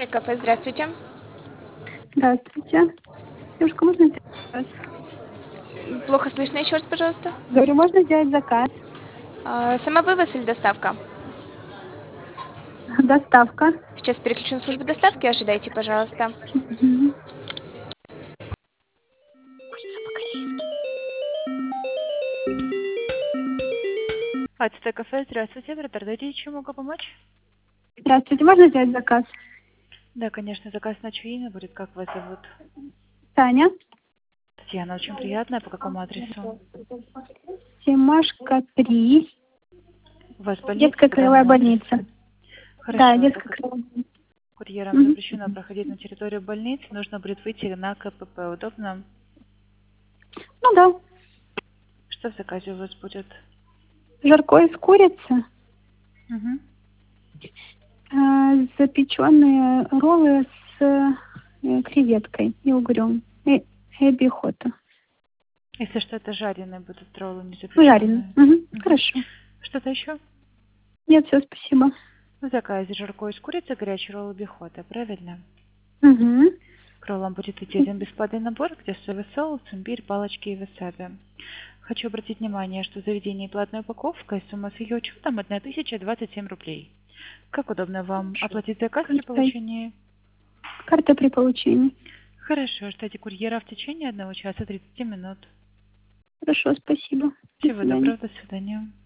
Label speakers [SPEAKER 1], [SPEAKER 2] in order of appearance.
[SPEAKER 1] Кафе, здравствуйте.
[SPEAKER 2] Здравствуйте. Девушка, можно сделать заказ?
[SPEAKER 1] Плохо слышно, еще раз, пожалуйста.
[SPEAKER 2] Говорю, можно сделать заказ?
[SPEAKER 1] Самовывоз или доставка?
[SPEAKER 2] Доставка.
[SPEAKER 1] Сейчас переключу на службу доставки, ожидайте, пожалуйста.
[SPEAKER 2] Мгм.
[SPEAKER 3] АЦТ кафе, здравствуйте, дайте, чем могу помочь?
[SPEAKER 2] Здравствуйте, можно сделать заказ?
[SPEAKER 3] Да, конечно, заказ на чье имя будет, как вас зовут?
[SPEAKER 2] Таня.
[SPEAKER 3] Татьяна, очень приятно, а по какому адресу?
[SPEAKER 2] Семашко 3.
[SPEAKER 3] У вас больница
[SPEAKER 2] Детская
[SPEAKER 3] по
[SPEAKER 2] краевая
[SPEAKER 3] данному адресу?
[SPEAKER 2] больница.
[SPEAKER 3] Хорошо,
[SPEAKER 2] Да,
[SPEAKER 3] так
[SPEAKER 2] детская
[SPEAKER 3] как
[SPEAKER 2] краевая больница.
[SPEAKER 3] курьерам
[SPEAKER 2] Мгм.
[SPEAKER 3] запрещено проходить на территорию больницы, нужно будет выйти на КПП. Удобно?
[SPEAKER 2] Ну да.
[SPEAKER 3] Что в заказе у вас будет?
[SPEAKER 2] Жаркое из курицы.
[SPEAKER 3] Угу.
[SPEAKER 2] Запеченные роллы с креветкой и угрем. Эбихота.
[SPEAKER 3] Если что, это жареные будут роллы, не
[SPEAKER 2] Жареные.
[SPEAKER 3] запеченные.
[SPEAKER 2] Угу.
[SPEAKER 3] Угу.
[SPEAKER 2] Хорошо.
[SPEAKER 3] Что-то еще?
[SPEAKER 2] Нет, все, спасибо.
[SPEAKER 3] В заказе жаркое из курицы, горячий ролл бихота, правильно?
[SPEAKER 2] Угу.
[SPEAKER 3] К роллам будет идти один бесплатный набор, где соевый соус, имбирь, палочки и васаби. Хочу обратить внимание, что в заведении платная упаковка и сумма с ее учетом 1027 рублей. Как удобно вам оплатить заказ при получении?
[SPEAKER 2] Карта при получении.
[SPEAKER 3] Хорошо, ждите курьера в течение 1 часа 30 минут.
[SPEAKER 2] Хорошо, спасибо. До
[SPEAKER 3] Всего
[SPEAKER 2] свидания.
[SPEAKER 3] доброго, до свидания.